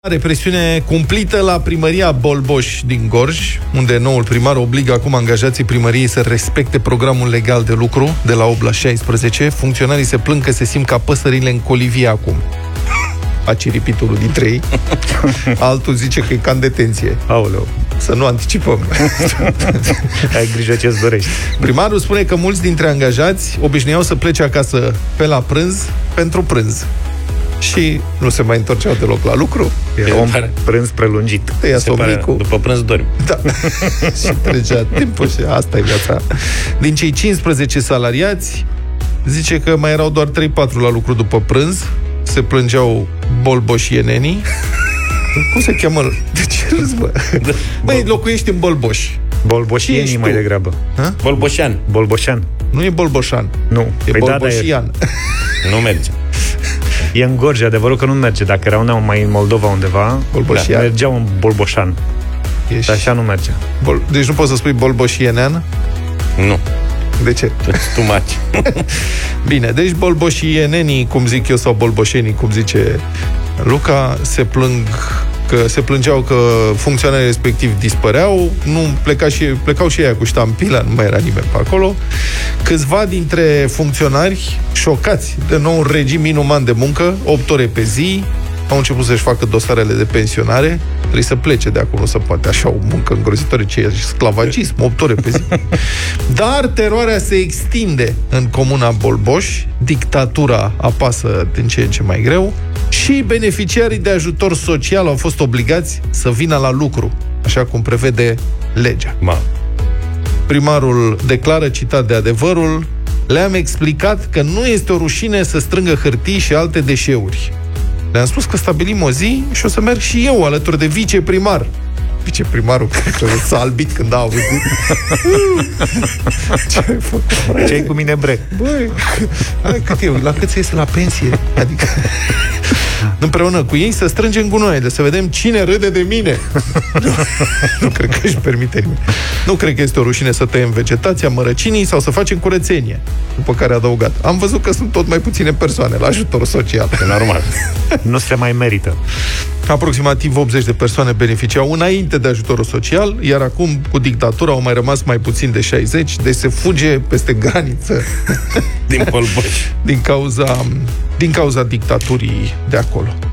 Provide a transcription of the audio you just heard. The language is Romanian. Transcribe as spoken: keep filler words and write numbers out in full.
Represiune cumplită la primăria Bolboș din Gorj, unde noul primar obligă acum angajații primăriei să respecte programul legal de lucru de la opt la șaisprezece. Funcționarii se plâng că se simt ca păsările în colivie acum. A ciripit unul dintre ei. Altul zice că e ca în detenție. Aoleu. Să nu anticipăm. Ai grijă ce-ți dorești. Primarul spune că mulți dintre angajați obișnuiau să plece acasă pe la prânz pentru prânz. Și nu se mai întorceau deloc la lucru. Era un prânz prelungit. Tăia somnicul. După prânz dormi. Da. Și trecea timpul și asta e viața. Din cei cincisprezece salariați, zice că mai erau doar trei patru la lucru după prânz. Se plângeau bolboșienenii. Cum se cheamă? De ce râzi, bă? Da. Băi, locuiești în Bolboș. Bolboșienii mai degrabă. Ha? Bolboșan. Bolboșan. Nu e Bolboșan. Nu. E păi Bolboșian. Da, nu merge. E în Gorj, adevărul că nu merge. Dacă erau mai în Moldova undeva, da, mergeau în Bolboșan. Ești... Dar așa nu merge. Bol... Deci nu poți să spui bolboșienean? Nu. De ce? Tu maci. Bine, deci bolboșienenii, cum zic eu, sau bolboșenii, cum zice Luca, se plâng că se plângeau că funcționarii respectiv dispăreau, nu pleca și, plecau și ei cu ștampila, nu mai era nimeni pe acolo. Câțiva dintre funcționari, șocați de nou regim inuman de muncă, opt ore pe zi, au început să-și facă dosarele de pensionare. Trebuie să plece de acolo, să poate așa o muncă îngrozitoare, ce e sclavagism, opt ore pe zi. Dar teroarea se extinde în comuna Bolboș, dictatura apasă din ce în ce mai greu și beneficiarii de ajutor social au fost obligați să vină la lucru, așa cum prevede legea. Ma. Primarul declară, citat de Adevărul: le-am explicat că nu este o rușine să strângă hârtii și alte deșeuri. Le-am spus că stabilim o zi și o să merg și eu alături de viceprimar. Viceprimarul cred că s-a albit când a auzit. Ce ai făcut? Ce-ai cu mine, bre? Băi, cât eu, la cât se iese la pensie? Adică împreună cu ei să strângem gunoaiele, să vedem cine râde de mine. Nu, nu cred că își permite nimeni. Nu cred că este o rușine să tăiem vegetația, mărăcinii sau să facem curățenie. După care a adăugat: am văzut că sunt tot mai puține persoane la ajutor social. E normal. Nu se mai merită. Aproximativ optzeci de persoane beneficiau înainte de ajutorul social, iar acum, cu dictatura, au mai rămas mai puțin de șaizeci, deci se fuge peste graniță din Bolboș. din cauza, din cauza dictaturii de acolo.